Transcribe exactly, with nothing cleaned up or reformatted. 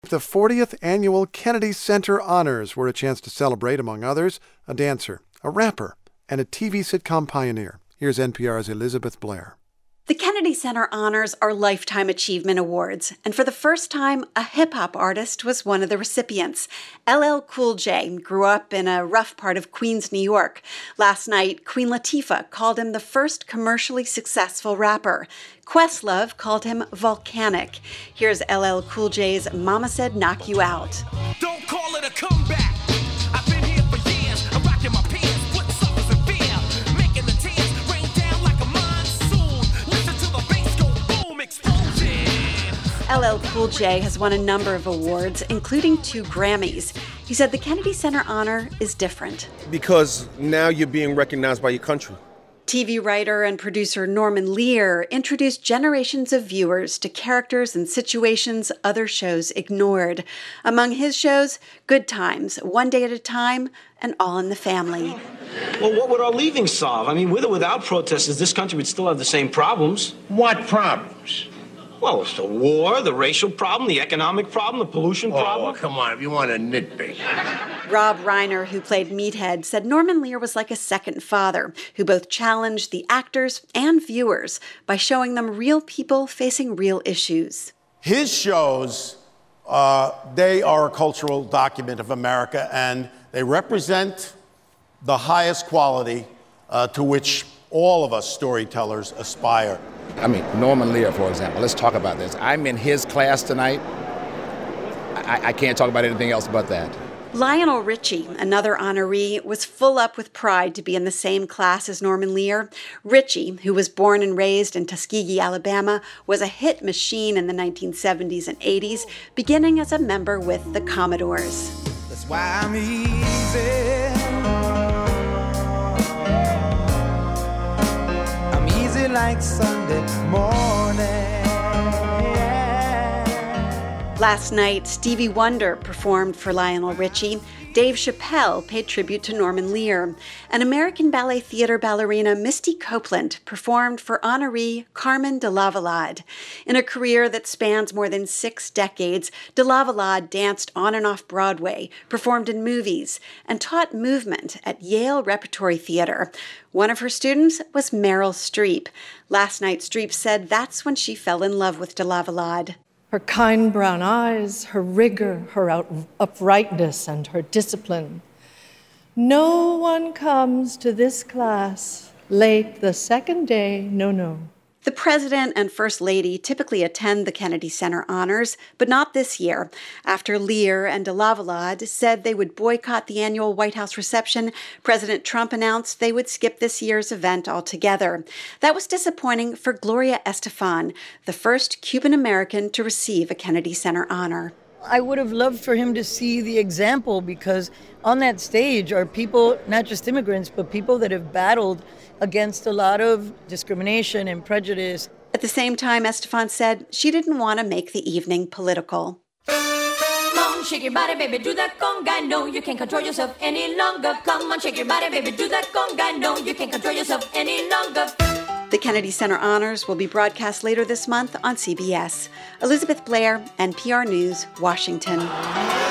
The fortieth Annual Kennedy Center Honors were a chance to celebrate, among others, a dancer, a rapper, and a T V sitcom pioneer. Here's N P R's Elizabeth Blair. The Kennedy Center Honors are Lifetime Achievement Awards, and for the first time, a hip-hop artist was one of the recipients. L L Cool J grew up in a rough part of Queens, New York. Last night, Queen Latifah called him the first commercially successful rapper. Questlove called him volcanic. Here's L L Cool J's Mama Said Knock You Out. Don't call it a comeback. I've been here for years. I'm rocking my pants, put suckers in fear, making the tears rain down like a monsoon. Listen to the bass go boom, explosion. L L Cool J has won a number of awards, including two Grammys. He said the Kennedy Center honor is different. Because now you're being recognized by your country. T V writer and producer Norman Lear introduced generations of viewers to characters and situations other shows ignored. Among his shows, Good Times, One Day at a Time, and All in the Family. Well, what would our leaving solve? I mean, with or without protesters, this country would still have the same problems. What problems? Well, it's the war, the racial problem, the economic problem, the pollution Oh, problem. come on, if you want to nitpick. Rob Reiner, who played Meathead, said Norman Lear was like a second father who both challenged the actors and viewers by showing them real people facing real issues. His shows, uh, they are a cultural document of America, and they represent the highest quality uh, to which all of us storytellers aspire. I mean, Norman Lear, for example, let's talk about this. I'm in his class tonight. I, I can't talk about anything else but that. Lionel Richie, another honoree, was full up with pride to be in the same class as Norman Lear. Richie, who was born and raised in Tuskegee, Alabama, was a hit machine in the nineteen seventies and eighties, beginning as a member with the Commodores. That's why I'm easy. I'm easy like Sunday morning. Last night, Stevie Wonder performed for Lionel Richie. Dave Chappelle paid tribute to Norman Lear. And American Ballet Theater ballerina Misty Copeland performed for honoree Carmen de Lavallade. In a career that spans more than six decades, de Lavallade danced on and off Broadway, performed in movies, and taught movement at Yale Repertory Theater. One of her students was Meryl Streep. Last night, Streep said that's when she fell in love with de Lavallade. Her kind brown eyes, her rigor, her out- uprightness, and her discipline. No one comes to this class late the second day, no, no. The president and first lady typically attend the Kennedy Center honors, but not this year. After Lear and de Lavallade said they would boycott the annual White House reception, President Trump announced they would skip this year's event altogether. That was disappointing for Gloria Estefan, the first Cuban American to receive a Kennedy Center honor. I would have loved for him to see the example, because on that stage are people, not just immigrants, but people that have battled against a lot of discrimination and prejudice. At the same time, Estefan said she didn't want to make the evening political. Come on, shake your body, baby, do that conga. No, you can't control yourself any longer. Come on, shake your body, baby, do that conga. No, you can't control yourself any longer. The Kennedy Center Honors will be broadcast later this month on C B S. Elizabeth Blair, N P R News, Washington.